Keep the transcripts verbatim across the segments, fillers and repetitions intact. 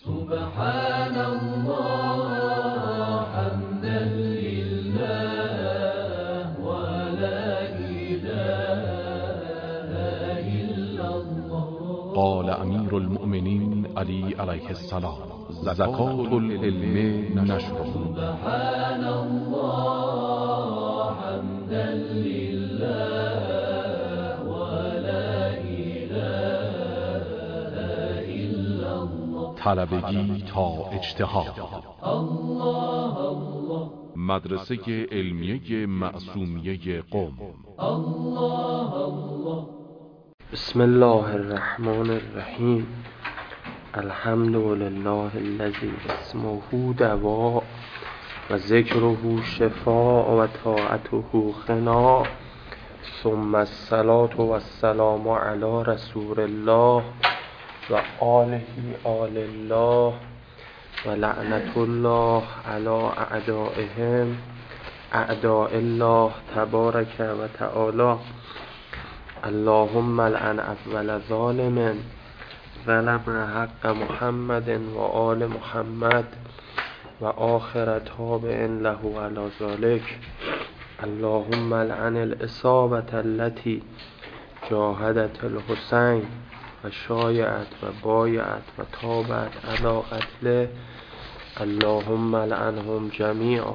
سبحان الله حمدا لله ولا إله إلا الله. قال امیر المؤمنین علی علیه السلام: زکات العلم نشره. سبحان الله حمدا لله ولا إله إلا الله. طلبگی تا اجتهاد. الله الله. مدرسه علمیه معصومیه قم. الله الله. بسم الله الرحمن الرحیم. الحمد لله الذی اسمه دواء و ذکره شفاء و طاعته غنا، ثم الصلاة و السلام علی رسول الله و آله آل الله و لعنت الله علی اعدائهم اعداء الله تبارک و تعالی. اللهم لعن اول ظالم ظلم حق محمد و آل محمد و آخر تابع له علی ذلك. اللهم لعن الاصابة التي جاهدت الحسین و شایعت و بایعت و تابعت علی قتله. اللهم لعنهم جمیعا.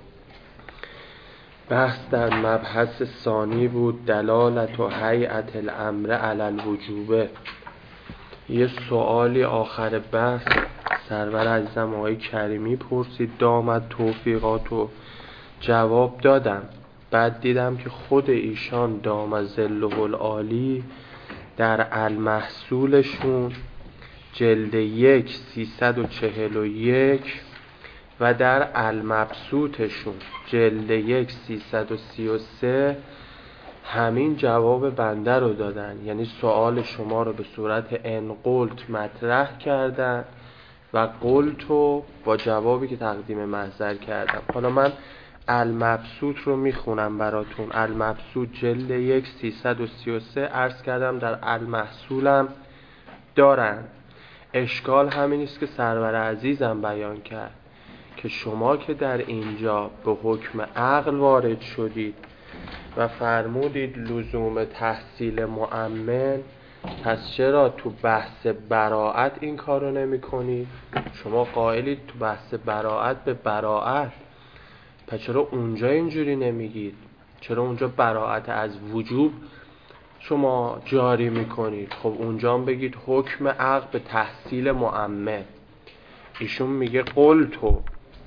بحث در مبحث ثانی بود، دلالت و هیئت الامر علی الوجوب. یه سوالی آخر بحث سرور عزیزم آقای کریمی پرسید، دامت توفیقات و جواب دادم. بعد دیدم که خود ایشان دام ظله العالی در المحصولشون جلد یک سیصد و چهل و یک و در المبسوطشون جلد یک سیصد و سی و سه همین جواب بنده رو دادن، یعنی سوال شما رو به صورت انقلت مطرح کردن و قلتو با جوابی که تقدیم محضر کردم. حالا من المبسوط رو میخونم براتون. المبسوط جلد یک سیصد و سی و سه عرض کردم در المحصولم دارن. اشکال همین است که سرور عزیزم بیان کرد که شما که در اینجا به حکم عقل وارد شدید و فرمودید لزوم تحصیل مؤمن، پس چرا تو بحث براعت این کارو نمی کنید؟ شما قائلید تو بحث براعت به براعت، پس چرا اونجا اینجوری نمیگید؟ چرا اونجا براعت از وجوب شما جاری میکنید؟ خب اونجا هم بگید حکم عقل به تحصیل مؤمن. ایشون میگه قلتو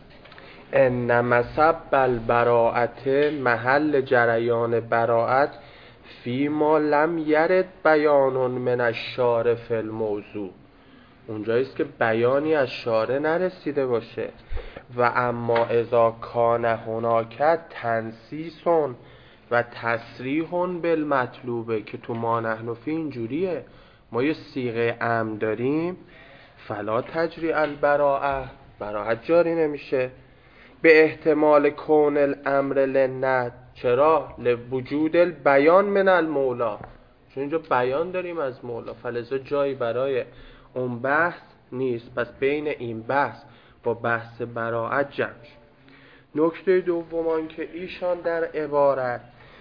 ان مسب البراءت محل جریان براعت فی ما لم یرد بیان من الشارع فی الموضوع. اونجاییست که بیانی از شارع نرسیده باشه. و اما اذا کان هناک تنصیص و تصریح بالمطلوبه، که تو ما نحن فی اینجوریه، ما یه صیغه امر داریم، فلا تجری البراءه، براعت جاری نمیشه. به احتمال کون الامر للند، چرا؟ لوجود البیان من المولا، چون اینجا بیان داریم از مولا، فلذا جایی برای اون بحث نیست. پس بین این بحث با بحث براعت جمع. نکته دومان که ایشان در عبارت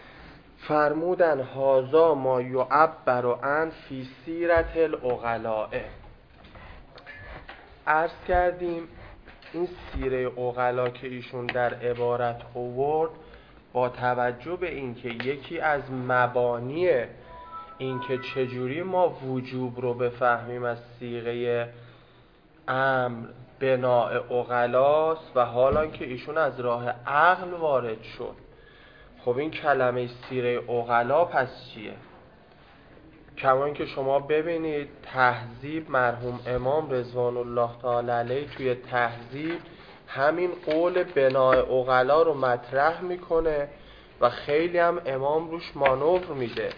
فرمودن هازا ما یعبر عن فی سیرت العقلاء. عرض کردیم این سیره عقلا که ایشون در عبارت آورد، با توجه به اینکه یکی از مبانی اینکه چجوری ما وجوب رو بفهمیم از صیغه امر بناء عقلاست و حالا که ایشون از راه عقل وارد شد. خب این کلمه سیره عقلا پس چیه؟ کمان که شما ببینید تهذیب، مرحوم امام رضوان الله تعالی علیه توی تهذیب همین قول بناء عقلا رو مطرح میکنه و خیلی هم امام روش مانور میده.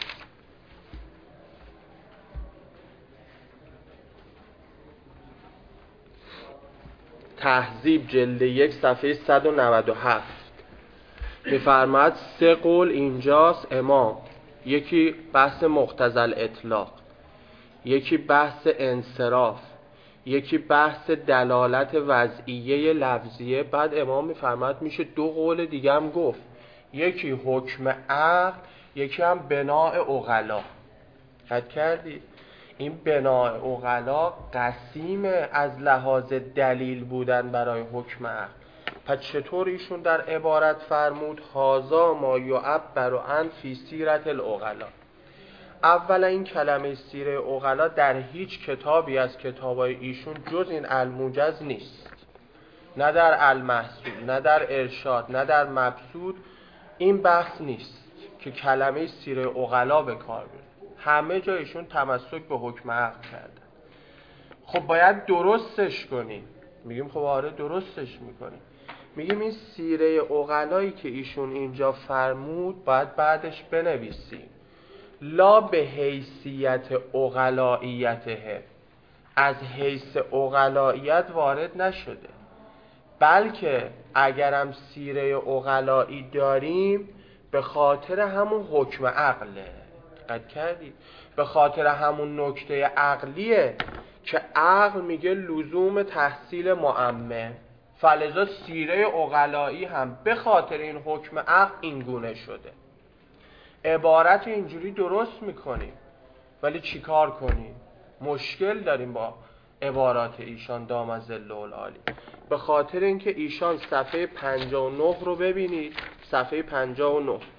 تهذیب جلد یک صفحه صد و نود و هفت میفرماد سه قول اینجاست امام، یکی بحث مقتضی الاطلاق، یکی بحث انصراف، یکی بحث دلالت وضعیه لفظیه. بعد امام میفرماد میشه دو قول دیگه هم گفت، یکی حکم عقل، یکی هم بناء عقلا. حد کردید این بناء عقلا قسیم از لحاظ دلیل بودن برای حکم عقل. پس چطور ایشون در عبارت فرمود هازا ما یعبر عن فی سیرت العقلا؟ اولا این کلمه سیره عقلا در هیچ کتابی از کتابای ایشون جز این الموجز نیست، نه در المحسود، نه در ارشاد، نه در مبسوط این بحث نیست که کلمه سیره عقلا به کار بره. همه جا ایشون تمسک به حکم عقل کردن. خب باید درستش کنیم. میگیم خب آره درستش میکنیم. میگیم این سیره عقلایی که ایشون اینجا فرمود باید بعدش بنویسیم لا به حیثیت عقلائیته، از حیث عقلائیت وارد نشده، بلکه اگرم سیره عقلایی داریم به خاطر همون حکم عقله. دقت کردید؟ به خاطر همون نکته عقلیه که عقل میگه لزوم تحصیل معمم، فلذا سیره عقلایی هم به خاطر این حکم عقل این گونه شده. عبارت اینجوری درست میکنیم ولی چیکار کنیم؟ مشکل داریم با عبارات ایشان دام ظل العالی. به خاطر اینکه ایشان صفحه پنجاه و نه رو ببینید، صفحه پنجاه و نه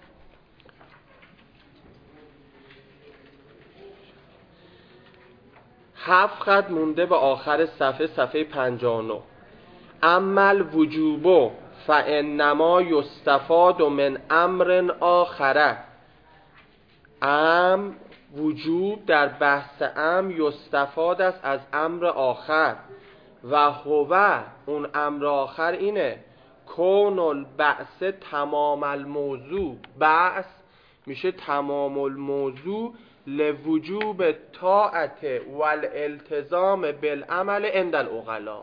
هفت خط مونده به آخر صفحه، صفحه پنجاه و نه. عمل وجوبو فانما یستفاد من امر آخره. ام وجوب در بحث ام یستفاد است از امر آخر و هو اون امر آخر اینه کون البعث تمام الموضوع. بعث میشه تمام الموضوع لوجوب طاعت والالتزام بالعمل عند العقلا.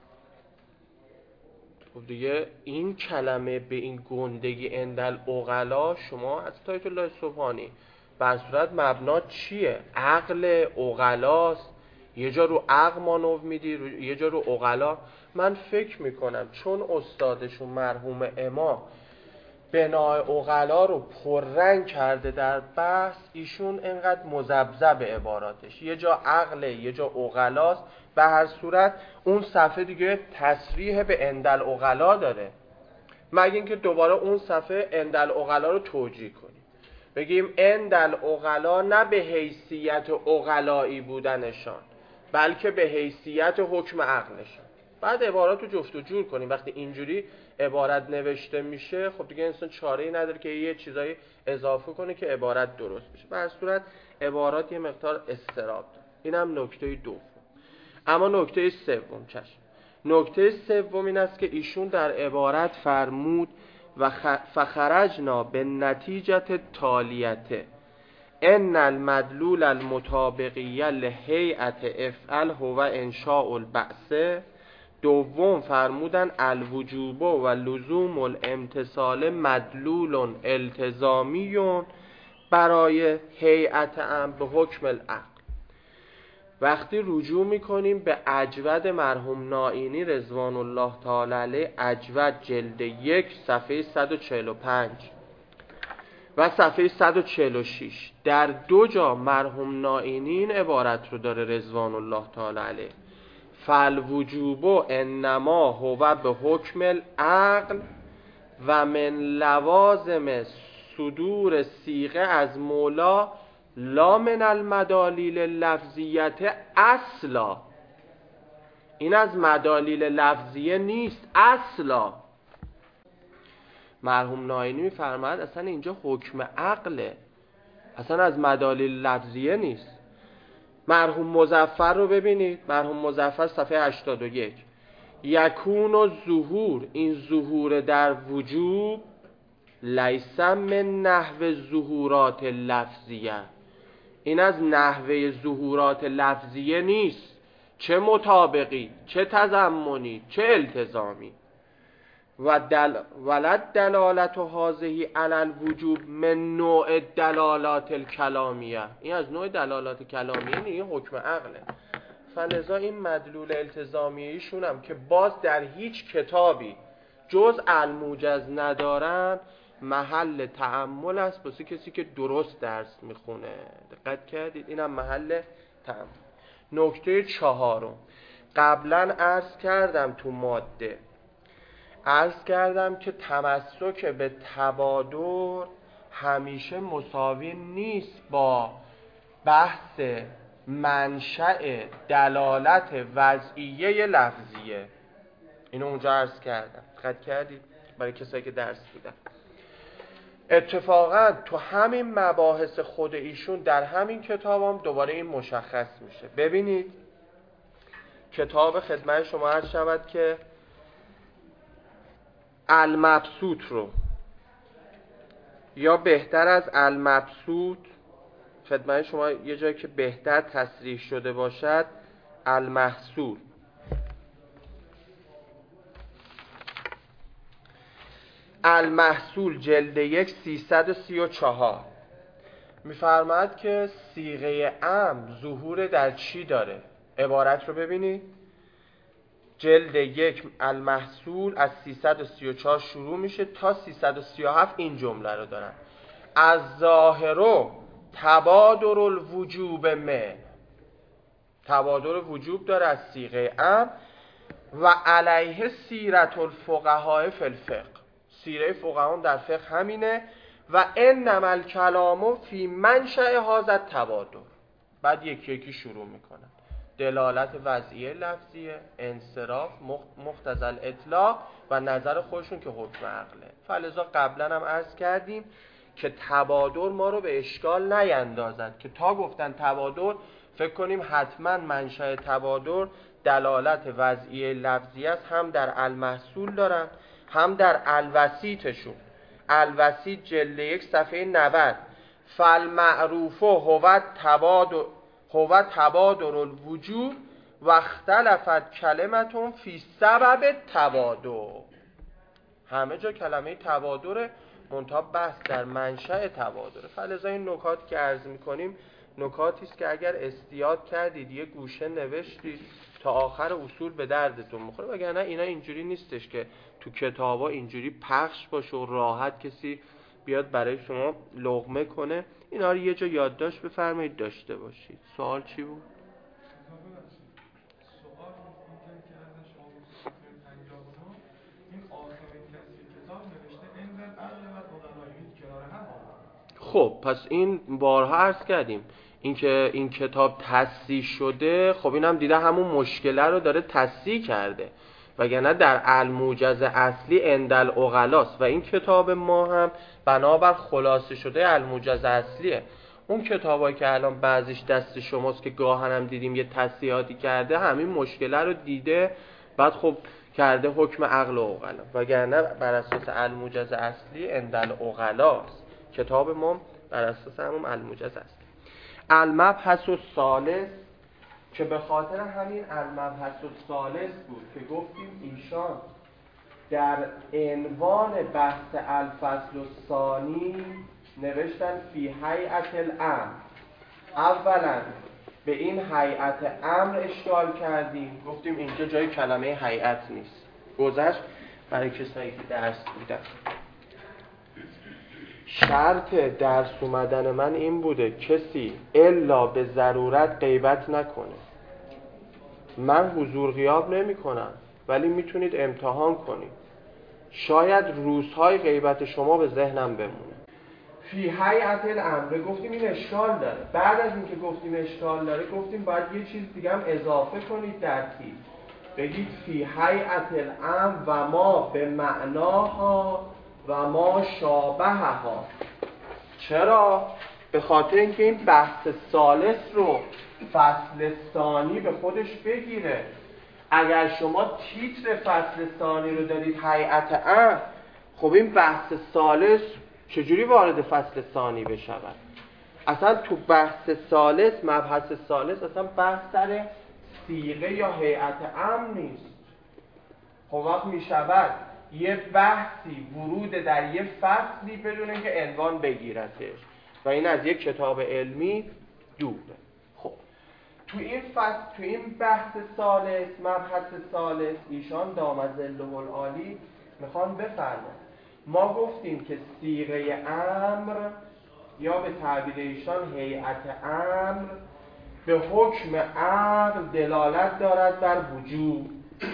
خب دیگه این کلمه به این گندگی عند العقلا شما از طایف الله سبحانی بر صورت مبنا چیه؟ عقل عقلاست. یه جا رو عقل مانو میدی، یه جا رو عقلا. من فکر میکنم چون استادشون مرحوم اما بنای عقلا رو پررنگ کرده در بحث، ایشون اینقدر مذبذب عباراتش، یه جا عقله یه جا عقلاست. به هر صورت اون صفحه دیگه تصریح به عند العقلا داره، مگه اینکه دوباره اون صفحه عند العقلا رو توجیه کنیم، بگیم عند العقلا نه به حیثیت عقلایی بودنشان بلکه به حیثیت حکم عقلشان. بعد عبارات رو جفت و جور کنیم. وقتی اینجوری عبارت نوشته میشه خب دیگه انسان چاره‌ای نداره که یه چیزایی اضافه کنه که عبارت درست بشه. به هر صورت عبارات یه مقدار اضطراب داره. اینم نکته دوم. اما نکته سوم چشم. نکته سوم این است که ایشون در عبارت فرمود و فخرجنا به نتیجت تالیته ان المدلول المطابقیه لهیئت افعل هو انشاء البعث. دوم فرمودن الوجوب و لزوم الامتصال مدلول التزامی برای هیئت ام به حکم العقل. وقتی رجوع میکنیم به اجود مرحوم نائینی رضوان الله تعالی علیه، اجود جلد یک صفحه صد و چهل و پنج و صفحه صد و چهل و شش، در دو جا مرحوم نائینی این عبارت رو داره رضوان الله تعالی علیه: فالوجوب انما هو به حکم العقل و من لوازم صدور صیغه از مولا لا من المدالیل لفظیت اصلا. این از مدالیل لفظیه نیست اصلا. مرحوم نائینی می‌فرماید اصلا اینجا حکم عقله، اصلا از مدالیل لفظیه نیست. مرحوم مظفر رو ببینید، مرحوم مظفر صفحه هشتاد و یک: یکون و ظهور، این ظهور در وجوب لیس من نحو ظهورات لفظیه، این از نحوه ظهورات لفظیه نیست، چه مطابقی چه تضمنی چه التزامی. و دل ولد دلالت و هذه علی الوجوب من نوع دلالات الکلامیه، این از نوع دلالات کلامیه نیست، این حکم عقله. فلذا این مدلول التزامی ایشون هم که باز در هیچ کتابی جز الموجز ندارن، محل تأمل است واسه کسی که درست درس میخونه. دقت کردید؟ اینم محل تأمل. نکته چهارم، قبلا عرض کردم تو ماده عرض کردم که تمسک به تبادر همیشه مساوی نیست با بحث منشأ دلالت وضعیه لفظیه. اینو اونجا عرض کردم، دقت کردید؟ برای کسایی که درس بودن. اتفاقا تو همین مباحث خود ایشون در همین کتاب هم دوباره این مشخص میشه. ببینید کتاب خدمت شما عرض شود که المبسوط رو، یا بهتر از المبسوط خدمت شما یه جایی که بهتر تصریح شده باشد المحصول، المحصول جلد یک سیصد و سی و چهار میفرماید که صیغه امر ظهور در چی داره؟ عبارت رو ببینید، جلد یک المحصول از سیصد و سی و چهار شروع میشه تا سیصد و سی و هفت این جمله رو دارن: از ظاهرو تبادر الوجوب من، تبادر وجوب داره از صیغه امر، و علیه سیرت الفقهاء فی الفقه، سیره فقهاء در فقه همینه، و انما الکلام فی منشأ هذا التبادر. بعد یکی یکی شروع میکنن: دلالت وضعیه لفظیه، انصراف، مقتضی الاطلاق و نظر خودشون که حکم عقله. فلذا قبلا هم عرض کردیم که تبادر ما رو به اشکال نیندازد که تا گفتن تبادر فکر کنیم حتما منشأ تبادر دلالت وضعیه لفظی است. هم در المحصول دارن هم در الوسیطشون. الوسیط جلد یک صفحه نود: فالمعروف هو تبادر هو تبادر الوجوب و اختلفت کلمتون فی سبب تبادر. همه جا کلمه تبادر، منتها بحث در منشأ تبادر. فلذا این نکات که عرض میکنیم نکاتی است که اگر استیاد کردید یه گوشه نوشتید تا آخر اصول به دردتون میخوره، وگرنه اینا اینجوری نیستش که تو کتابا اینجوری پخش باشه و راحت کسی بیاد برای شما لقمه کنه. اینا رو یه جا یادداشت بفرمایید داشته باشید. سوال چی بود؟ سوال این که ازش آموزش پنجاه و نه این آخرین کسی کتاب نوشته انزل عقل و عقلایی کنار هم آورد. خب پس این بارها عرض کردیم اینکه این کتاب تصحیح شده، خب اینم دیده همون مشکله رو داره تصحیح کرده، وگرنه در الموجز اصلی اندل عقلاست و این کتاب ما هم بنابر خلاصه شده الموجز اصلیه. اون کتابایی که الان بعضیش دست شماست که گاهن هم دیدیم یه تصحیحاتی کرده، همین مشکله رو دیده بعد خب کرده حکم عقل و عقلا، وگرنه بر اساس الموجز اصلی اندل عقلاست. کتاب ما بر اساس همون الموجز اصلی. المبحث الثالث که به خاطر همین المبحث الثالث بود که گفتیم ایشان در عنوان بحث الفصل الثانی نوشتن فی هیئت الامر. اولا به این هیئت امر اشکال کردیم، گفتیم اینجا جای کلمه هیئت نیست، گذشت برای کسایی که درس بودن. شرط درس اومدن من این بوده کسی الا به ضرورت غیبت نکنه. من حضور غیاب نمی کنم ولی میتونید امتحان کنید، شاید روزهای غیبت شما به ذهنم بمونه. فی هیئت الامر گفتیم این اشکال داره. بعد از اینکه گفتیم اشکال داره گفتیم باید یه چیز دیگه هم اضافه کنید در تیتر، بگید فی هیئت الامر و ما به معناها و ما شابهها. چرا؟ به خاطر اینکه این بحث ثالث رو فصل ثانی به خودش بگیره. اگر شما تیتر فصل ثانی رو دارید هیئت امر، خب این بحث ثالث چجوری وارد فصل ثانی بشود؟ اصلا تو بحث ثالث، مبحث ثالث اصلا بحث سر صیغه یا هیئت امر نیست. خب وقت میشود یه بحثی ورود در یه فصلی بدون اینکه عنوان بگیرتش و این از یک کتاب علمی دوره. خب تو این فصل، تو این بحث ثالث، مبحث ثالث، ایشان دامظله العالی میخوان بفرمایند ما گفتیم که صیغه امر یا به تعبیر ایشان هیئت امر به حکم عقل دلالت دارد بر وجوب.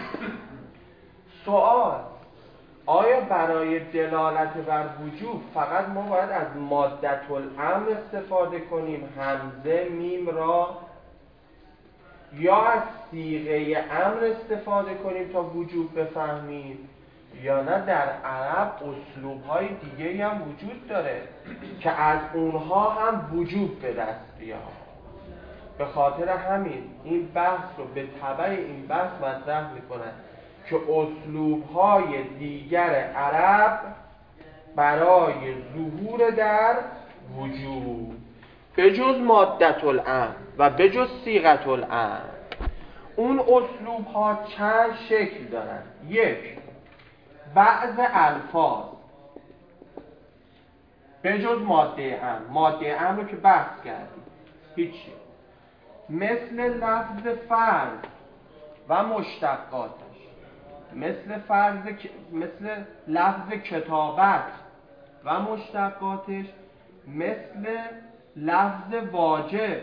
سوال: آیا برای دلالت بر وجوب فقط ما باید از مادة الامر استفاده کنیم، همزه میم را، یا از صیغه امر استفاده کنیم تا وجوب بفهمیم، یا نه در عرب اسلوب‌های دیگه‌ای هم وجود داره که از اونها هم وجوب به دست بیاد؟ به خاطر همین این بحث رو به تبع این بحث مطرح میکنن که اسلوب‌های دیگر عرب برای ظهور در وجوب به جز مادة الامر و به جز صیغة الامر، اون اسلوب‌ها چند شکل دارن. یک، بعض الفاظ به جز ماده امر، ماده امر رو که بحث کردیم هیچی، مثل لفظ فرض و مشتقاتش، مثل فرض، مثل لفظ کتابت و مشتقاتش، مثل لفظ واجب.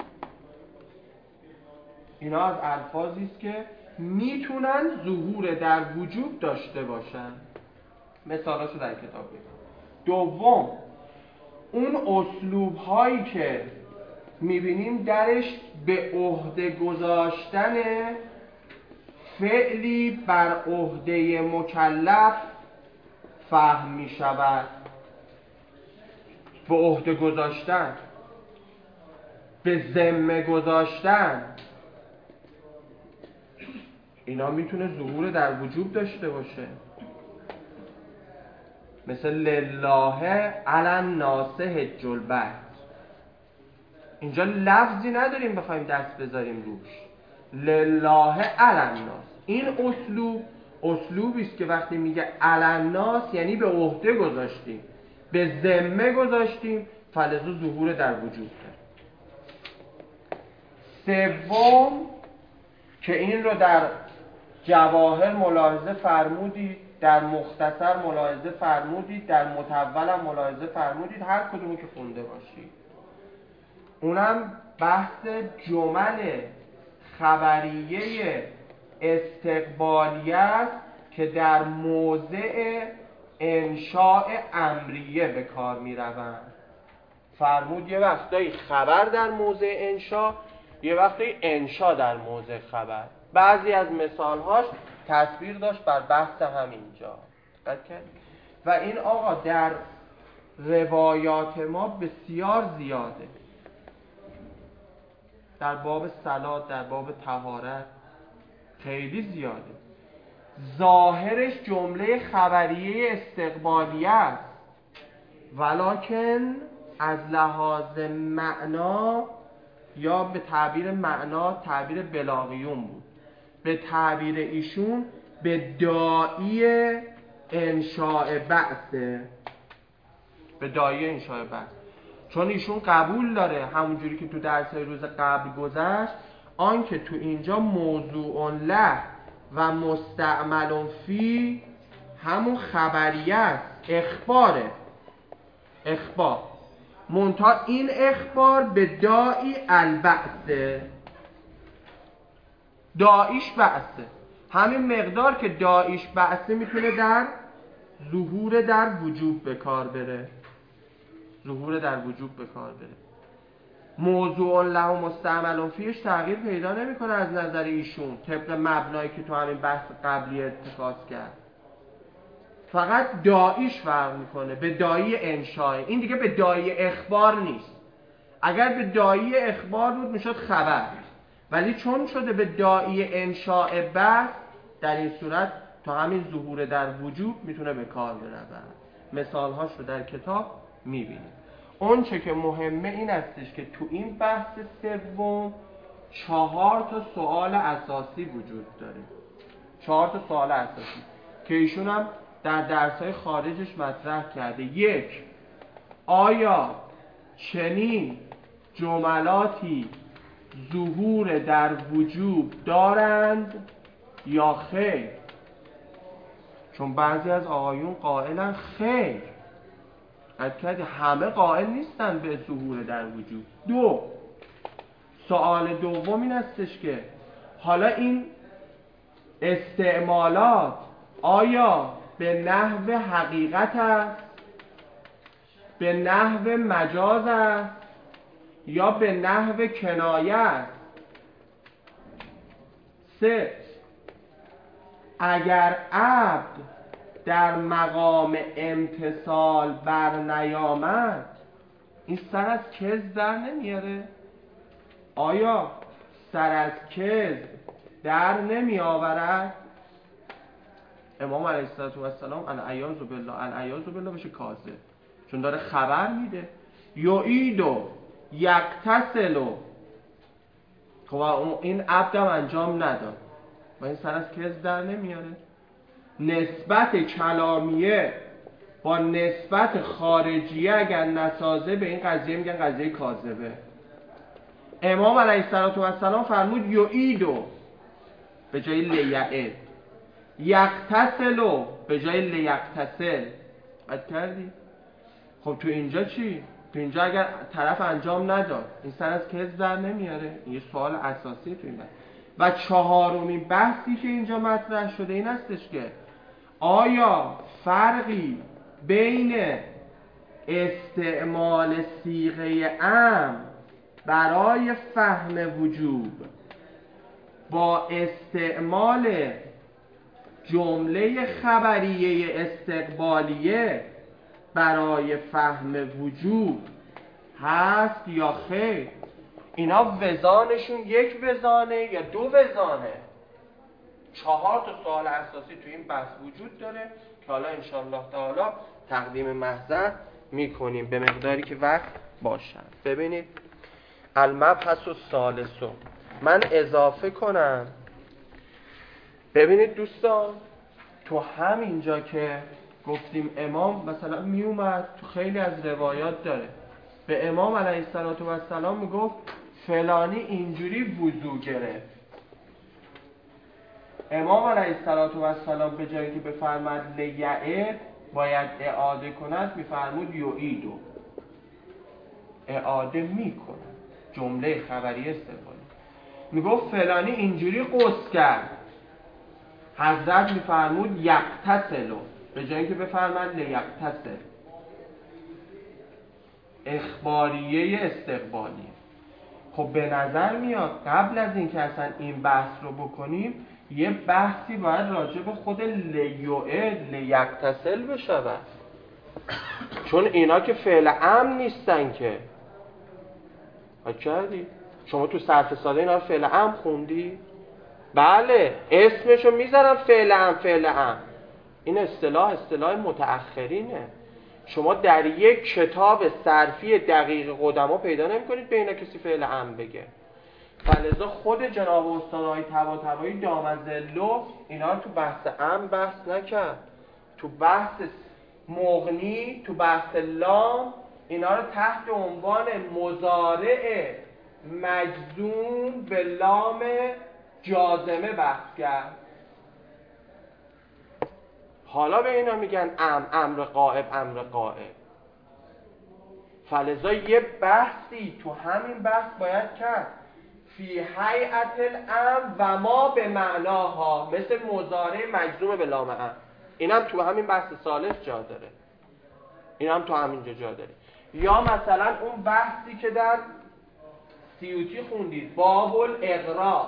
اینا از الفاظی است که میتونن ظهور در وجوب داشته باشن. مثالاشو در کتاب بگم. دوم، اون اسلوب هایی که میبینیم درش به عهده گذاشتن فعلی بر عهده مکلف فهم میشود. به عهده گذاشتن، به ذمه گذاشتن، اینا میتونه ظهور در وجوب داشته باشه. مثل لله علی الناس حج البیت، اینجا لفظی نداریم بخوایم دست بذاریم روش. لله علی الناس، این اسلوب اسلوبی است که وقتی میگه علی الناس یعنی به عهده گذاشتیم، به ذمه گذاشتیم، فلذا ظهور در وجود داره. سوم که این رو در جواهر ملاحظه فرمودید، در مختصر ملاحظه فرمودید، در مطول هم ملاحظه فرمودید، هر کدومی که خونده باشید، اونم بحث جمل خبریه استقبالیه است که در موضع انشاء امریه به کار می روند. فرمود یه وقتایی خبر در موضع انشاء، یه وقتایی انشاء در موضع خبر. بعضی از مثالهاش تصویر داشت بر بحث همینجا. دقت کردید؟ و این آقا در روایات ما بسیار زیاده، در باب صلات، در باب طهارت خیلی زیاده. ظاهرش جمله خبریه استقبالیه است، ولکن از لحاظ معنا یا به تعبیر معنا تعبیر بلاغیون بود، به تعبیر ایشون به داعی انشاء بعثه، به داعی انشاء بعث. چون ایشون قبول داره همونجوری که تو درس‌های روز قبل گذشت، آن که تو اینجا موضوع له و مستعمل فی همون خبریه است، اخباره، اخبار، منتها این اخبار به داعی البعثه، داعیش بعثه. همین مقدار که داعیش بعثه میتونه در ظهور در وجوب به کار بره، ظهور در وجوب به کار بره. موضوع له و مستعمل فیش تغییر پیدا نمیکنه از نظر ایشون طبق مبنایی که تو همین بحث قبلی اتخاذ کرد، فقط داعیش فرق میکنه، به داعی انشاء. این دیگه به داعی اخبار نیست. اگر به داعی اخبار بود میشد خبر، ولی چون شده به داعی انشاء بحث، در این صورت تا همین ظهور در وجوب میتونه به کار برود. مثالهاش رو در کتاب میبینید. اون چه که مهمه این استش که تو این بحث سوم چهار تا سوال اساسی وجود داره، چهار تا سوال اساسی که ایشون هم در درس‌های خارجش مطرح کرده. یک، آیا چنین جملاتی ظهور در وجوب دارند یا خیر؟ چون بعضی از آقایون قائلن خیر، حتی همه قائل نیستن به ظهور در وجوب. دو، سوال دوم این استش که حالا این استعمالات آیا به نحو حقیقت است، به نحو مجاز است، یا به نحو کنایه است؟ سه، اگر عبد در مقام امتثال بر نیامد این سر از کذب در نمیاره؟ آیا سر از کذب در نمی آورد؟ امام علیه السلام العیاذ بالله العیاذ بالله بشه کاذب، چون داره خبر میده یعیدو یغتسلو. خب این عبدم انجام نداد و این سر از کذب در نمیاره؟ نسبت کلامیه با نسبت خارجیه اگر نسازه به این قضیه میگن قضیه کاذبه. امام علیه السلام فرمود یعیدو به جای لیعد، یغتسلو به جای لیغتسل. قد کردی؟ خب تو اینجا چی؟ تو اینجا اگر طرف انجام نداد این سر از کذب در نمیاره؟ این یه سوال اساسی تو این بحث. و چهارمین بحثی که اینجا مطرح شده این هستش که آیا فرقی بین استعمال صیغه امر برای فهم وجوب با استعمال جمله خبریه استقبالیه برای فهم وجوب هست یا خیر؟ اینا وزانشون یک وزانه یا دو وزانه؟ چهار تا سوال اساسی تو این بحث وجود داره که حالا انشاءالله تعالی تقدیم محضر میکنیم به مقداری که وقت باشن. ببینید المبحث الثالث، من اضافه کنم. ببینید دوستان، تو همینجا که گفتیم امام مثلا میومد تو خیلی از روایات داره به امام علیه السلام میگفت فلانی اینجوری وضو گرفت. امام علیه السلام به جایی که بفرماد لیعد باید اعاده کند میفرمود یعیدو، اعاده میکنه. جمله خبری استقبالی میگفت فلانی اینجوری غسل کرد، حضرت میفرمود یغتسلو به جایی که بفرماد لیغتسل. اخباریه استقبالی. خب به نظر میاد قبل از این که اصلا این بحث رو بکنیم یه بحثی باید راجع به خود لیعد لیغتسل بشود، چون اینا که فعل امر نیستن که. کردی؟ شما تو صرف ساده اینا رو فعل امر خوندی؟ بله، اسمشو میذارم فعل امر فعل امر. این اصطلاح اصطلاح متأخرینه. شما در یک کتاب صرفی دقیق قدما پیدا نمی‌کنید به اینا کسی فعل امر بگه. فلذا خود جناب استادای طباطبایی دامن‌زلو اینا رو تو بحث امر بحث نکرد. تو بحث مغنی، تو بحث لام اینا رو تحت عنوان مضارع مجزوم به لام جازمه بحث کرد. حالا به اینا میگن امر، امر غائب، امر غائب. فلذا یه بحثی تو همین بحث باید کرد فی هیئت الامر و ما به معناها، مثل مضارع مجزوم به لام امر. اینم تو همین بحث ثالث جا داره، اینم تو همینجا جا داره. یا مثلا اون بحثی که در سیوطی خوندید، باب الاقرا،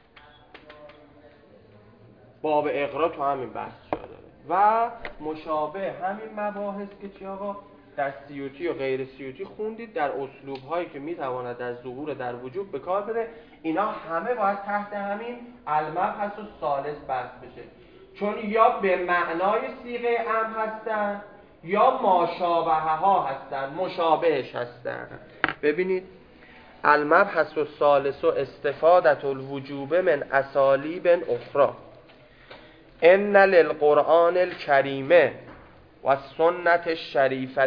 باب اقرا تو همین بحث جا داره. و مشابه همین مباحث که چی آقا در سیوطی و غیر سیوطی خوندید در اسلوب هایی که میتواند در ظهور در وجوب به کار بره، اینا همه باید تحت همین المبحث الثالث بحث بشه، چون یا به معنای صیغه امر هستن یا ماشابهه ها هستن، مشابهش هستن. ببینید المبحث الثالث استفادة الوجوب من اسالیب اخرى. ان للقرآن الکریم و سنت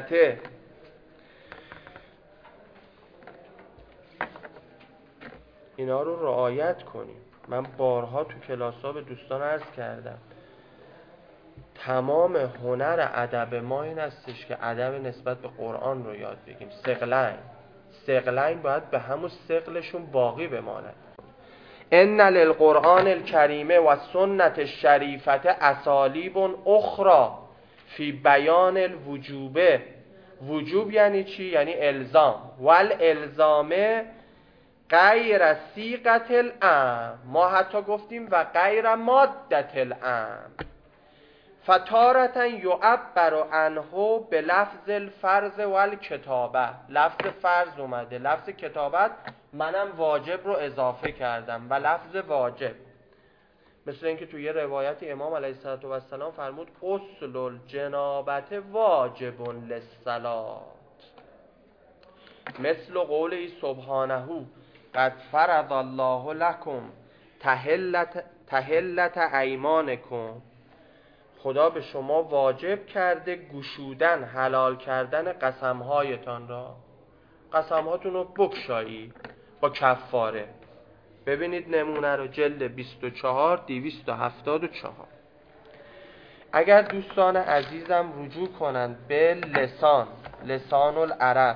الشریفه اینا رو رعایت کنیم. من بارها تو کلاس‌ها به دوستان عرض کردم تمام هنر ادب ما این هستش که ادب نسبت به قرآن رو یاد بگیم. ثقلین ثقلین باید به همون ثقلشون باقی بماند. ان للقرآن الکریم و سنت الشریفه اسالیب اخرى فی بیان الوجوب. وجوب یعنی چی؟ یعنی الزام. والالزام غیر صیغه الامر. ما حتی گفتیم و غیر ماده الامر. فتارة یعبر عنه به لفظ الفرض والکتابه. لفظ فرض اومده، لفظ کتابت منم واجب رو اضافه کردم و لفظ واجب، مثل اینکه توی یه روایت امام علیه السلام فرمود غسل الجنابت واجب للصلاة، مثل قوله سبحانه قد فرض الله لكم تحلت تحلت ایمانکم. خدا به شما واجب کرده گشودن، حلال کردن قسمهایتان را. قسمهاتون رو بگشایی با کفاره. ببینید نمونه رو، جلد بیست و چهار دویست و هفتاد و چهار. اگر دوستان عزیزم رجوع کنند به لسان لسان العرب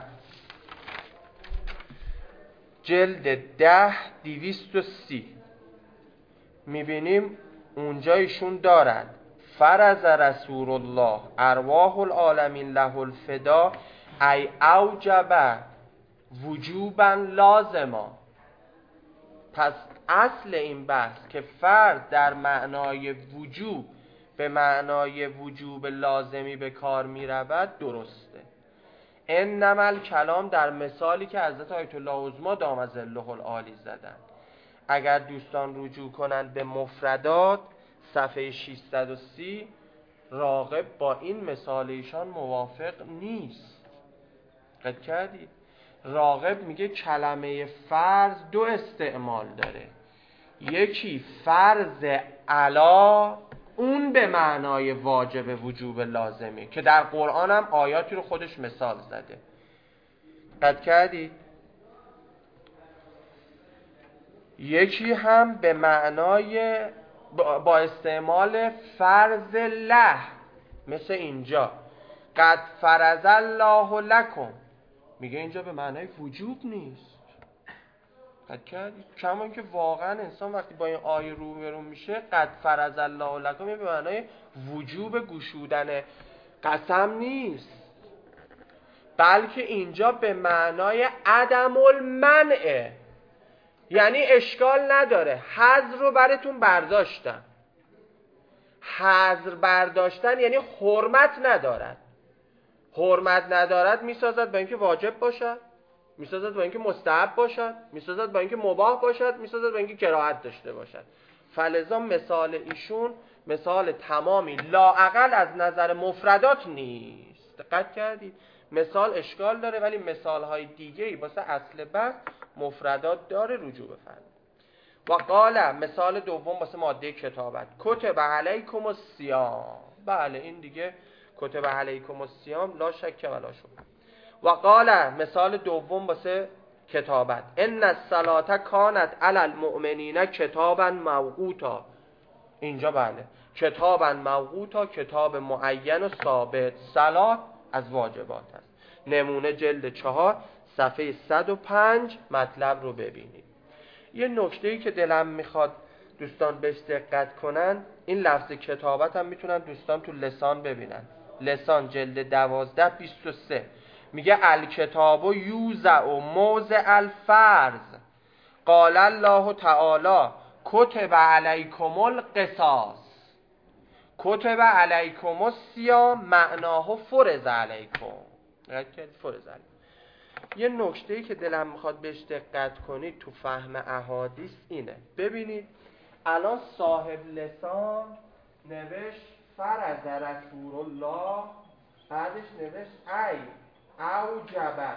جلد ده دویست و سی، میبینیم اونجا ایشون دارد فرض رسول الله ارواح العالمین له الفدا ای اوجب وجوبا لازما. پس اصل این بحث که فرض در معنای وجوب به معنای وجوب لازمی به کار می رود درسته. انما الکلام در مثالی که حضرت آیت الله عظما دام ظله العالی زدن. اگر دوستان رجوع کنند به مفردات صفحه ششصد و سی، راغب با این مثال ایشان موافق نیست. دقت کردید؟ راغب میگه کلمه فرض دو استعمال داره. یکی فرض علا، اون به معنای واجب وجوب لازمی که در قرآن هم آیاتی رو خودش مثال زده. دقت کردید؟ یکی هم به معنای با استعمال فرض له، مثل اینجا قد فرض الله لکم، میگه اینجا به معنای وجوب نیست. قد کردید؟ کما اینکه واقعا انسان وقتی با این آیه روبرو میشه قد فرض الله لکم به معنای وجوب گشودن قسم نیست، بلکه اینجا به معنای عدم المنع، یعنی اشکال نداره حظر رو براتون برداشتم. حظر برداشتن یعنی حرمت ندارد. حرمت ندارد میسازد با اینکه واجب باشد، میسازد با اینکه مستحب باشد، میسازد با اینکه مباح باشد، میسازد با اینکه کراهت داشته باشد. فلذا مثال ایشون مثال تمامی لااقل از نظر مفردات نیست. دقت کردید؟ مثال اشکال داره ولی مثالهای دیگه‌ای واسه اصل بحث مفردات داره، رجوع بفرمایید. و قال مثال دوم واسه ماده کتابت کتب علیکم الصیام. بله این دیگه کتب علیکم الصیام لا شک ولا شبهه. و قال مثال دوم واسه کتابت ان الصلاة کانت علی المؤمنین کتابا موقوتا. اینجا بله کتابا موقوتا، کتاب معین و ثابت. صلات از واجبات است. نمونه جلد چهار صفحه صد و پنج مطلب رو ببینید. یه نکته‌ای که دلم میخواد دوستان بهش دقت کنن، این لفظ کتابت هم میتونن دوستان تو لسان ببینن. لسان جلد دوازده بیست و سه میگه الکتاب و یوزع و موضع الفرض قال الله تعالی کتب علیکم القصاص. کتب علیکم الصیام معناه فرض علیکم. فرض علیکم. یه نکته‌ای که دلم میخواد بهش دقت کنید تو فهم احادیث اینه. ببینید الان صاحب لسان نوشت فرض رسول الله، بعدش نوشت ای اوجب.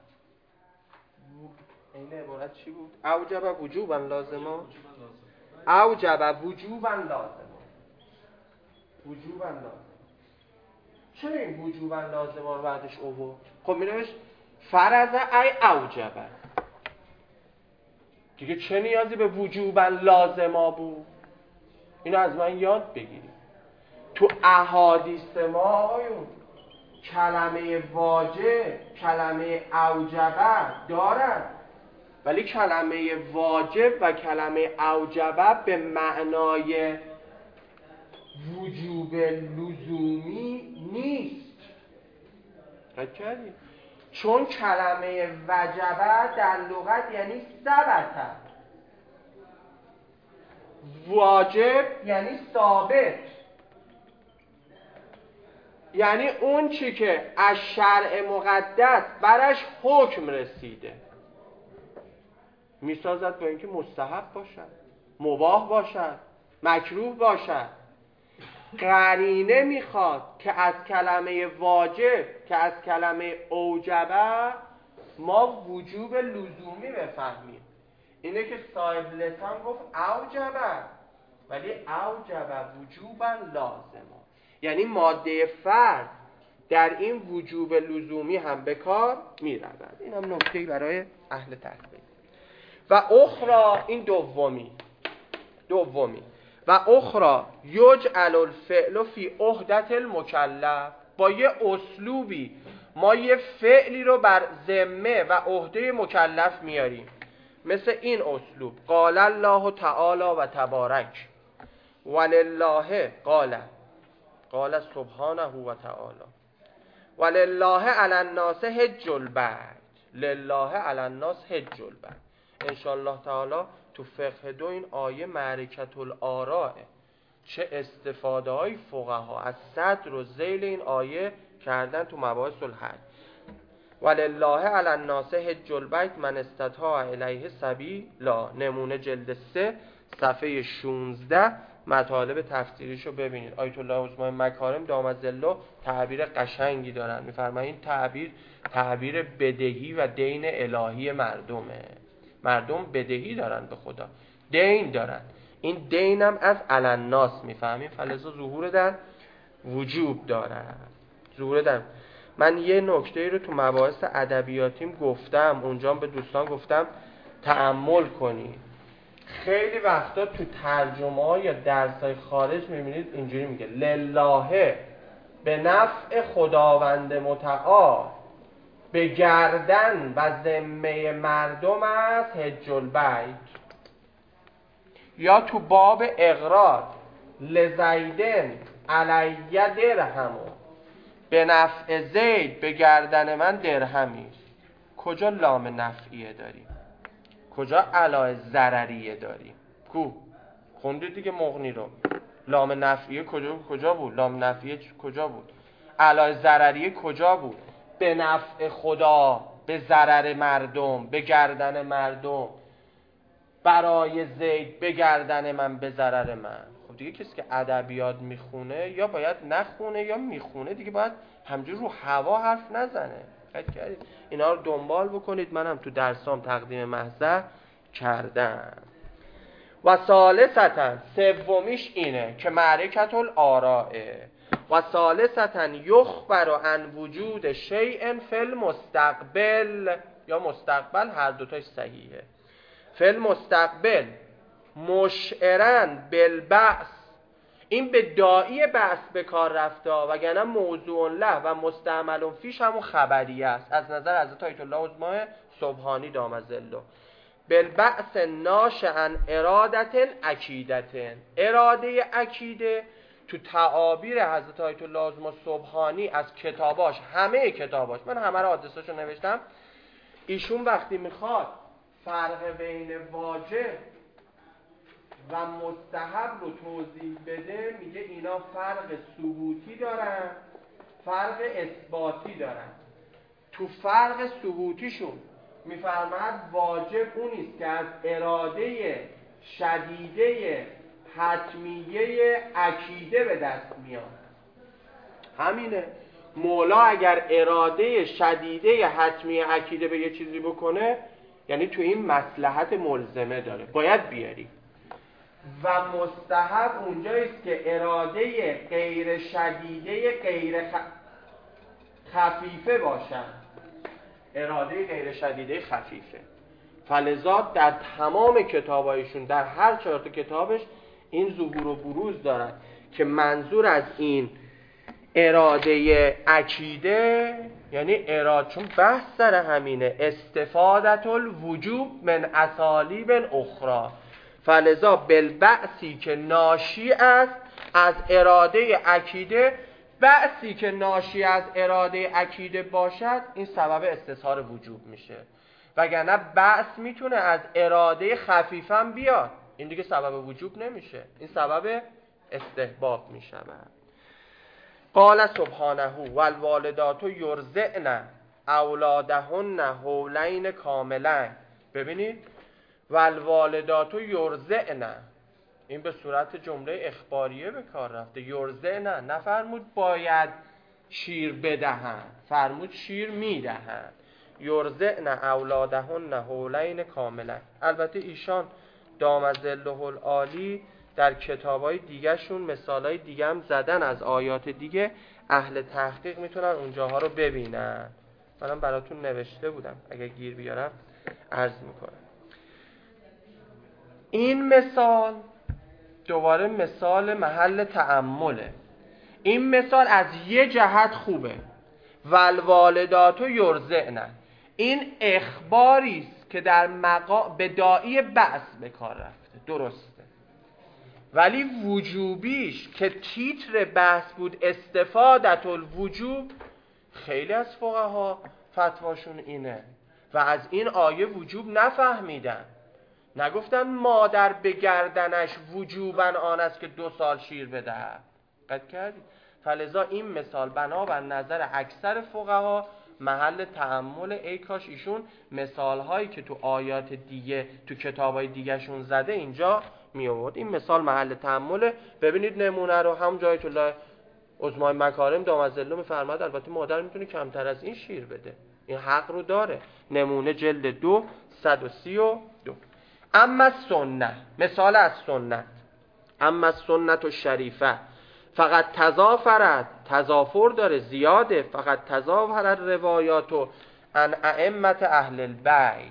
این عبارت چی بود؟ اوجب وجوبا لازما. اوجب وجوبا لازما. وجوبا لازما. چرا این وجوبا لازما رو بعدش اوورد؟ خب می نوشت فرض ای اوجب. دیگه چه نیازی به وجوبا لازما بود؟ اینو از من یاد بگیرید. تو احادیث ما آقایون کلمه واجب، کلمه اوجبه دارن، ولی کلمه واجب و کلمه اوجبه به معنای وجوب لزومی نیست. فکر کردید؟ چون کلمه وجبه در لغت یعنی ثبت، واجب یعنی ثابت، یعنی اون چی که از شرع مقدس برش حکم رسیده میسازد با اینکه مستحب باشد، مباح باشد، مکروه باشد. قرینه میخواد که از کلمه واجب، که از کلمه اوجبه ما وجوب لزومی بفهمیم. اینه که صاحب لسان گفت اوجبه، ولی اوجبه وجوبا لازما، یعنی ماده فرد در این وجوب لزومی هم به کار می رود. این هم نکته‌ای برای اهل تحقیق. و اخرى، این دومی دومی و اخرى یجعل الفعل فی عهدة المکلف، با یه اسلوبی ما یه فعلی رو بر ذمه و عهده مکلف میاریم، مثل این اسلوب: قال الله تعالی و تبارک ولله قال قال سبحانه و تعالی ولله علی الناس حج البیت، لله علی الناس حج البیت. انشاءالله تعالی تو فقه دو این آیه معرکة الآراء، چه استفاده های فقها از صدر و ذیل این آیه کردن تو مباحث الحج. ولله علی الناس حج البیت من استطاع الیه سبیلا، نمونه جلد سه صفحه شانزده، مطالب تفسیریشو ببینید. آیت الله عظمای مکارم دامت ظله تعبیر قشنگی دارن، میفرمایند این تعبیر تعبیر بدهی و دین الهی مردمه. مردم بدهی دارن به خدا، دین دارن، این دینم از علی الناس میفهمیم، فلذا ظهور در وجوب داره. ظهور در من یه نکته رو تو مباحث ادبیاتیم گفتم، اونجا به دوستان گفتم تأمل کنید. خیلی وقتا تو ترجمه ها یا درسای خارج میبینید اینجوری میگه لله به نفع خداوند متعال به گردن و ذمه مردم از حج البیت، یا تو باب اقرار لزیدن علی درهم به نفع زید به گردن من درهمی. کجا لام نفعیه داریم؟ کجا علی ضرریه داریم؟ کو خوندید دیگه مغنی رو. لام نفعیه کجا کجا بود؟ لام نفعیه کجا بود؟ علی ضرریه کجا بود؟ به نفع خدا به ضرر مردم به گردن مردم، برای زید به گردن من به ضرر من. خب دیگه کسی که ادبیات میخونه یا باید نخونه یا میخونه دیگه باید همجور رو هوا حرف نزنه. فکر کردید اینا رو دنبال بکنید. منم تو درسام تقدیم محضر کردم. و ثالثاً سومیش اینه که معرکة الآراء و ثالثاً یخبر عن وجود شیء فی المستقبل، یا مستقبل، هر دوتاش صحیحه. فی المستقبل مشعراً بالبعث، این به داعی بعث به کار رفته، وگرنه موضوع له و مستعمل فیش همون خبریه است از نظر حضرت آیت الله عظمای سبحانی دامت ظله. بالبعث ناشئاً ارادة عقیدة، اراده عقیده تو تعابیر حضرت آیت الله عظمای سبحانی از کتاباش، همه کتاباش، من همه را آدرساشو نوشتم، ایشون وقتی میخواد فرق بین واجب و مستحب رو توضیح بده میگه اینا فرق ثبوتی دارن، فرق اثباتی دارن. تو فرق ثبوتیشون میفرماید واجب اونیست که از اراده شدیده حتمیه عقیده به دست میاد. همینه، مولا اگر اراده شدیده حتمیه عقیده به یه چیزی بکنه یعنی تو این مصلحت ملزمه داره، باید بیاری. و مستحب اونجاییست که اراده غیر شدیده غیر خفیفه باشن، اراده غیر شدیده خفیفه. فلذا در تمام کتابایشون، در هر چهار تا کتابش این ظهور و بروز دارن که منظور از این اراده عقیده یعنی اراده، چون بحث سر همینه، استفادت الوجوب من اسالیب اخرى، فلذا بالبعثی که ناشی است از اراده عقیده، بعثی که ناشی از اراده عقیده باشد این سبب استظهار وجوب میشه، وگرنه بعث میتونه از اراده خفیفم بیاد، این دیگه سبب وجوب نمیشه، این سبب استحباب میشود. قال سبحانه والوالدات یرضعن اولادهن حولین کاملین. ببینید والوالدات یرضعن، این به صورت جمله اخباریه به کار رفته. یرضعن نفرمود باید شیر بدهند، فرمود شیر میدهند. یرضعن اولادهن حولین کاملین. البته ایشان دام ظله العالی در کتابای دیگه شون مثالای دیگه هم زدن از آیات دیگه، اهل تحقیق میتونن اونجاها رو ببینن. منم براتون نوشته بودم، اگه گیر بیارم عرض میکنم. این مثال دوباره مثال محل تأمله. این مثال از یه جهت خوبه، والوالدات یرضعن، این اخباری است که در مقام به داعی بعث به کار رفته، درسته، ولی وجوبیش که تیتر بحث بود استفادت الوجوب، خیلی از فقها فتواشون اینه و از این آیه وجوب نفهمیدن، نگفتن مادر به گردنش وجوباً آن است که دو سال شیر بدهد. قد کردید؟ فلذا این مثال بنابر نظر اکثر فقها محل تأمل، ای کاش ایشون مثال هایی که تو آیات دیگه تو کتابای دیگه شون زده اینجا می آورد. این مثال محل تأمله. ببینید نمونه رو هم جای الله عظمای مکارم دام ظله میفرماد البته مادر میتونه کمتر از این شیر بده، این حق رو داره. نمونه جلد دو صد و سی و دو. اما سنت، مثال از سنت، اما سنت و شریفه فقط تضافرت، تضافر داره زیاده، فقط تضافرت روایات و ان ائمه اهل البیت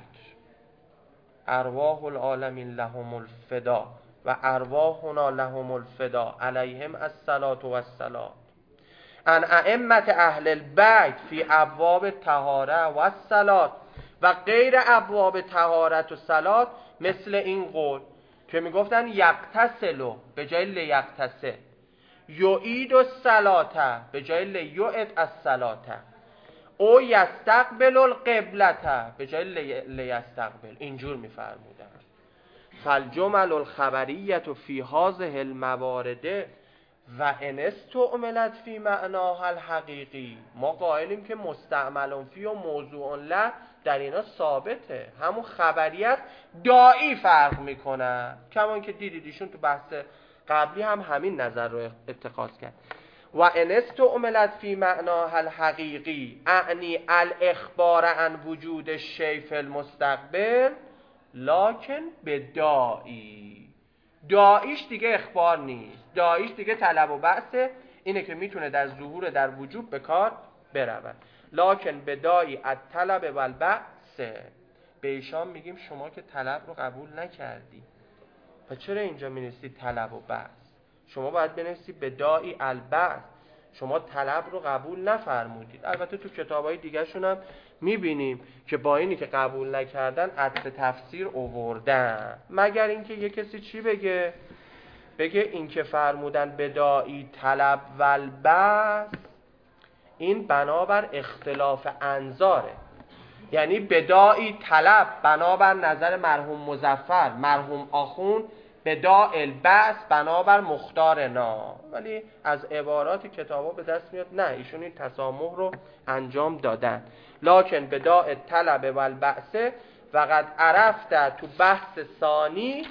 ارواح العالمین لهم الفدا و ارواحنا لهم الفدا علیهم الصلاة و السلام، ان ائمه اهل البیت فی ابواب طهاره و الصلاة و غیر ابواب طهارت و صلات، مثل این قول که میگفتن یغتسلوا به جای لیغتسل، یعید الصلاة به جای لیعد الصلاة، او یستقبل القبلة به جای لیستقبل، اینجور میفرمودن. فالجمل الخبریة فی هذه الموارد و ان استعملت فی معناها الحقیقی، ما قائلیم که مستعمل فی و موضوع له در اینا ثابته، همون خبریت داعی فرق میکنه، کمان که دیدید ایشون تو بحث قبلی هم همین نظر رو اتخاذ کرد. و ان استعملت فی معناها الحقیقی اعنی الاخبار عن وجود الشیء فی المستقبل لکن به داعی، داعیش دیگه اخبار نیست، داعیش دیگه طلب و بعثه، اینه که میتونه در ظهور در وجوب به کار برود. لکن به داعی الطلب و البعث، به ایشان میگیم شما که طلب رو قبول نکردی، پس چرا اینجا می‌نویسی طلب و بعث؟ شما باید بنویسی به داعی البعث، شما طلب رو قبول نفرمودید. البته تو کتابای دیگه شون هم میبینیم که با اینی که قبول نکردن عطف تفسیر آوردن، مگر اینکه یه کسی چی بگه، بگه این که فرمودن به داعی طلب و البعث این بنابر اختلاف انظاره، یعنی بداعی طلب بنابر نظر مرحوم مظفر مرحوم آخون، بداع البعث بنابر مختارنا، ولی از عبارات کتابا به دست میاد نه ایشون این تسامح رو انجام دادن. لکن بداع طلب و البعث وقد عرفت تو بحث ثانی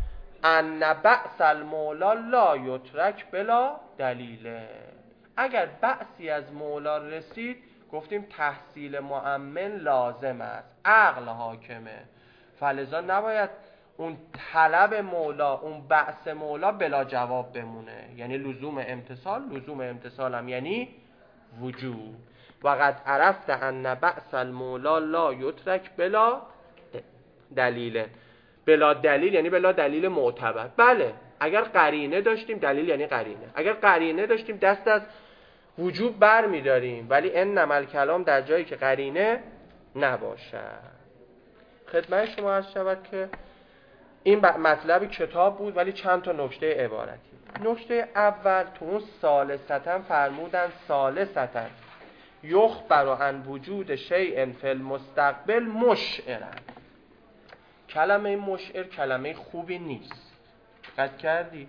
ان بعث المولا لا یترک بلا دلیله، اگر بعثی از مولا رسید گفتیم تحصیل مؤمن لازم است، عقل حاکمه، فلذا نباید اون طلب مولا، اون بعث مولا بلا جواب بمونه، یعنی لزوم امتصال، لزوم امتصال هم یعنی وجوب. وقد عرفت ان بعث المولا لا یترک بلا دلیل. بلا دلیل یعنی بلا دلیل معتبر. بله اگر قرینه داشتیم، دلیل یعنی قرینه، اگر قرینه داشتیم دست از وجوب بر می داریم، ولی انما الکلام در جایی که قرینه نباشد. خدمت شما عرض شود که این مطلب کتاب بود ولی چند تا نکته عبارتی. نکته اول تو اون ثالثتاً فرمودن ثالثتاً یخبر عن وجود شیء فی المستقبل مشعرا. کلمه مشعر کلمه خوبی نیست. دقت کردید؟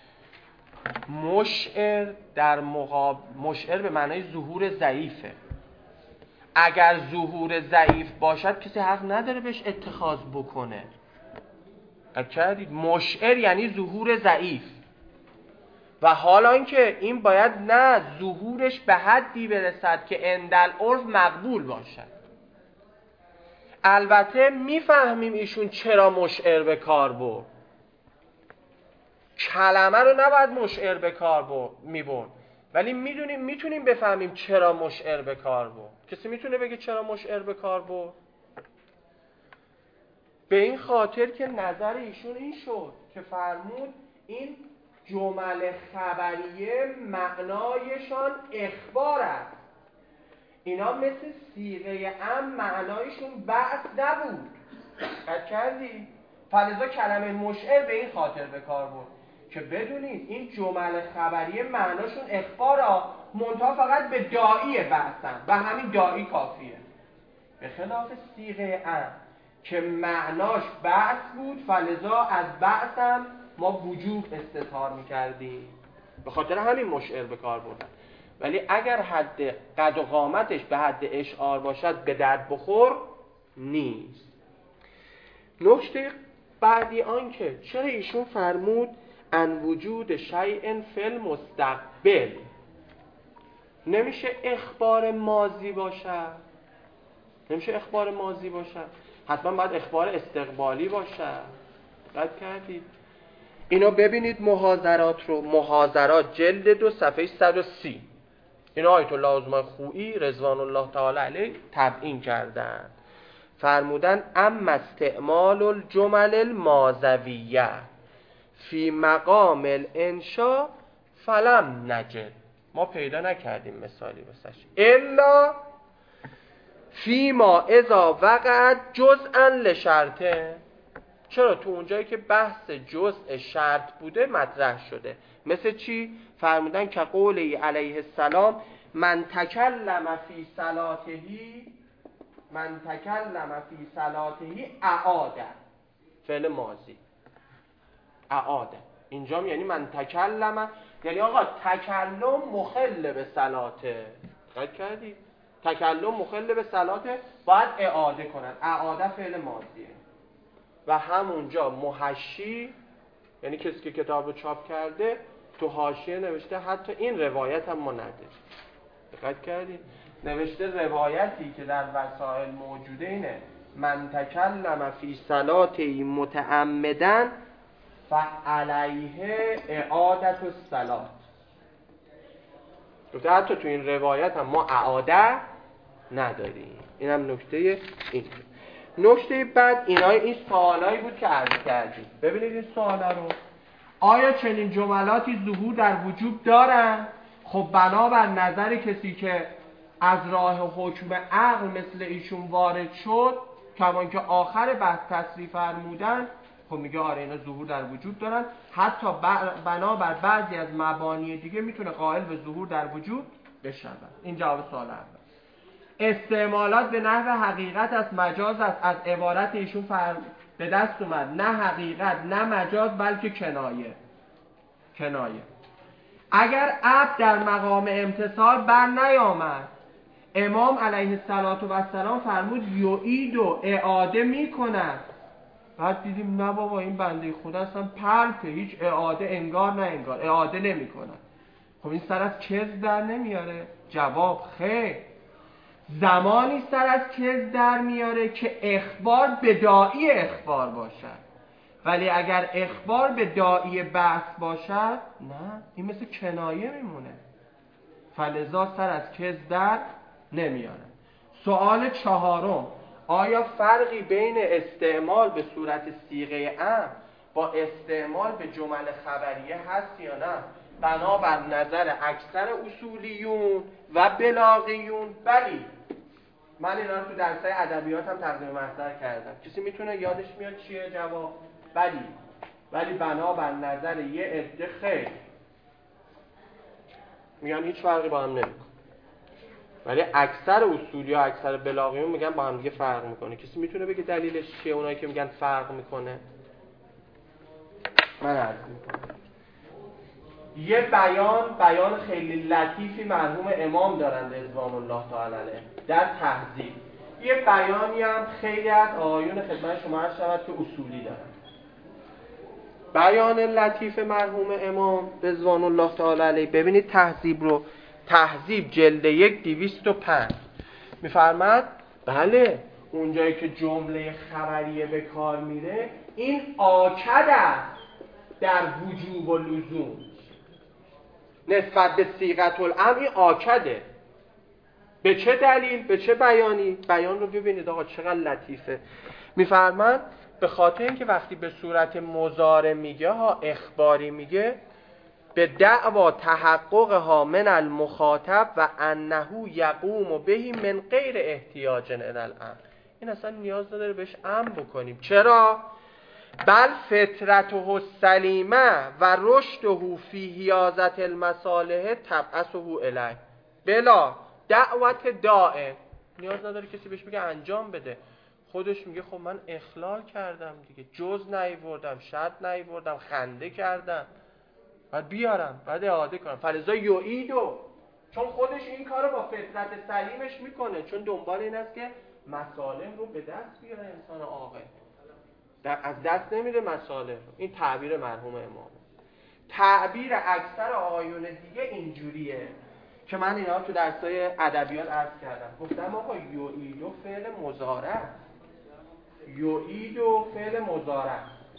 مشعر در مقابل مشعر به معنای ظهور ضعیفه. اگر ظهور ضعیف باشد کسی حق نداره بهش اتخاذ بکنه. دقت کردید؟ مشعر یعنی ظهور ضعیف. و حالا اینکه این باید نه ظهورش به حدی برسد که عندل عرف مقبول باشد. البته میفهمیم ایشون چرا مشعر به کار برد. کلمه رو نباید مشعر به کار میبرد، ولی میدونیم میتونیم بفهمیم چرا مشعر به کار برد. کسی میتونه بگه چرا مشعر به کار برد؟ به این خاطر که نظر ایشون این شد که فرمود این جمل خبریه معنایشان اخبار است. اینا مثل صیغه ام معنایشون بعث نبود. دقت کردی؟ فلذا کلمه مشعر به این خاطر به کار برد که بدونید این جمل خبریه معناشون اخباره، منتها فقط به داعی بعثن و همین داعی کافیه. به خلاف صیغه ام که معناش بعث بود، فلذا از بعثم ما وجوب استظهار میکردیم، به خاطر همین مشعر به کار بردن. ولی اگر حد قد و قامتش به حد اشعار باشد به درد بخور نیست. نکته بعدی آن که چرا ایشون فرمود ان وجود شیء فی المستقبل، نمیشه اخبار ماضی باشد؟ نمیشه اخبار ماضی باشد، حتما باید اخبار استقبالی باشد. دقت کردید؟ اینو ببینید محاضرات رو، محاضرات جلد دو صفحه صد و سی، این آیت الله عظمی خویی رضوان الله تعالی علیه تبیین کردن. فرمودن اما استعمال الجمل الماضویه فی مقام الانشاء فلم نجد، ما پیدا نکردیم مثالی واسش الا فی ما اذا وقعت جزءا لشرطه. چرا؟ تو اونجایی که بحث جزء شرط بوده مطرح شده. مثل چی؟ فرمودن که قوله علیه السلام من تکلم فی صلاتهی من تکلم فی صلاتهی اعاده، فعل ماضی اعاده. اینجا یعنی من تکلم، یعنی آقا تکلم مخل به صلاته. دقت کردی؟ تکلم مخل به صلاته باید اعاده کنن. اعاده فعل ماضیه. و همونجا محشی یعنی کسی که کتاب رو چاپ کرده تو حاشیه نوشته حتی این روایت هم ما نداریم. دقت کردید؟ نوشته روایتی که در وسائل موجوده اینه من تکلم فی صلاتی متعمدن فعلیه اعادت الصلات. گفته حتی تو این روایت هم ما اعاده نداریم. این هم نکته این. نکته بعد اینا این سوالایی بود که عرض کردیم. ببینید این سوالا رو، آیا چنین جملاتی ظهور در وجوب دارن؟ خب بنابر نظر کسی که از راه حکم عقل مثل ایشون وارد شد، کمان که آخر بحث تصریح فرمودن، خب میگه آره اینا ظهور در وجود دارن. حتی بنابر بعضی از مبانی دیگه میتونه قائل به ظهور در وجود بشود. این جواب سوال اول. استعمالات به نحو حقیقت از مجاز است. از عبارت ایشون فر... به دست اومد نه حقیقت نه مجاز بلکه کنایه. کنایه اگر عبد در مقام امتصال بر نیامد، امام علیه السلام فرمود یعید و اعاده می کند. بعد دیدیم نه بابا این بنده خدا اصلا پرته، هیچ اعاده انگار نه انگار اعاده نمی کند. خب این سر از کذب در نمیاره؟ جواب خیر. زمانی سر از کذب در میاره که اخبار به داعی اخبار باشد، ولی اگر اخبار به داعی بحث باشد نه، این مثل کنایه میمونه. فلذا سر از کذب در نمیاره. سوال چهارم، آیا فرقی بین استعمال به صورت صیغه امر با استعمال به جمل خبریه هست یا نه؟ بنابر نظر اکثر اصولیون و بلاغیون بلی. من اینا رو تو درسای ادبیات هم تقدیم محضر کردم. کسی میتونه یادش میاد چیه جواب؟ بلی. ولی بنابر نظر یه عده خیر میگن هیچ فرقی با هم نمیکنه. ولی اکثر اصولی ها اکثر بلاغیون میگن با هم دیگه فرق میکنه. کسی میتونه بگه دلیلش چیه اونایی که میگن فرق میکنه؟ من عرض میکنم. یه بیان بیان خیلی لطیفی مرحوم امام دارند رضوان الله تعالی علیه در تهذیب. یه بیانی هم خیلی از آقایون خدمت شما عرض شود که اصولی دارن. بیان لطیف مرحوم امام رضوان الله تعالی علیه، ببینید تهذیب رو، تهذیب جلد یک دویست و پنج میفرماد بله اونجایی که جمله خبریه به کار میره این آکد است در وجوب و لزوم نسبت به صیغه الامر. این آکده. به چه دلیل؟ به چه بیانی؟ بیان رو ببینید آقا چقدر لطیفه. میفرماد به خاطر اینکه وقتی به صورت مضارع میگه ها، اخباری میگه، به دعوا تحققها من المخاطب و انه یقوم بهی من غیر احتیاج الی الامر. این اصلا نیاز نداره بهش امر بکنیم. چرا؟ بل فطرته السلیمه و رشده فی حیازت المصالح تبعثه الیه بلا دعوت داعی. نیاز نداره کسی بهش بگه انجام بده، خودش میگه خب من اخلال کردم دیگه، جز نیوردم، شرط نیوردم، خنده کردم، بعد بیارم، بعد اعاده کنم. فلذا یعیدو، چون خودش این کارو با فطرت سلیمش میکنه، چون دنبال این است که مصالح رو به دست بیاره انسان عاقل، از دست نمیده مصالح. این تعبیر مرحوم امام. تعبیر اکثر آقایون دیگه اینجوریه که من اینا تو درسای ادبیات عرض کردم. گفتم آقا یعیدو فعل مضارع، یعیدو فعل مضارع.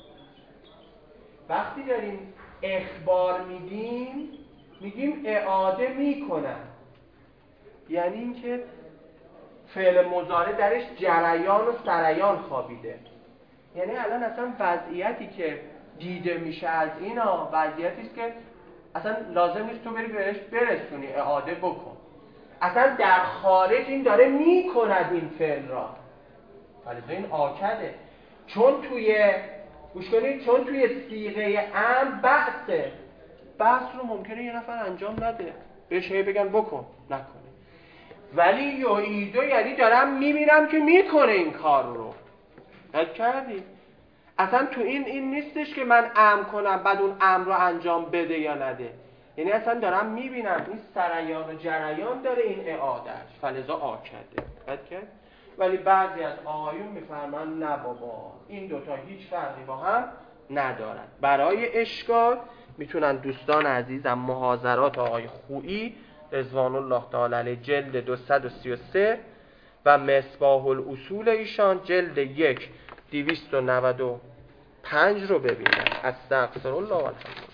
وقتی داریم اخبار میدیم میگیم اعاده میکنن، یعنی اینکه فعل مضارع درش جریان و سریان خوابیده. یعنی الان اصلا وضعیتی که دیده میشه از اینا وضعیتی است که اصلا لازم نیست تو بری بهش برسونی، اعاده بکن. اصلا در خارج این داره میکند این فعل را، ولی این آکده. چون توی گوش کنید، چون توی صیغه امر بحثه، بحث رو ممکنه یه نفر انجام نده، بهش بگن بکن، نکنه. ولی یعیدو یعنی دارم میبینم که میکنه این کار رو. حد کردی؟ اصلا تو این این نیستش که من امر کنم بعد اون امر رو انجام بده یا نده. یعنی اصلا دارم میبینم این سریان و جریان داره این اعادهش، فلذا آکده. حد کرد؟ ولی بعضی از آقایون میفرمان نه بابا این دوتا هیچ فرقی با هم ندارن. برای اشکال میتونن دوستان عزیزم محاضرات آقای خویی رضوان الله تعالی علیه جلد دویست و سی و سه و مصباح الاصول ایشان جلد یک دویست و نود و پنج رو ببینن. استغفر الله و الحمد.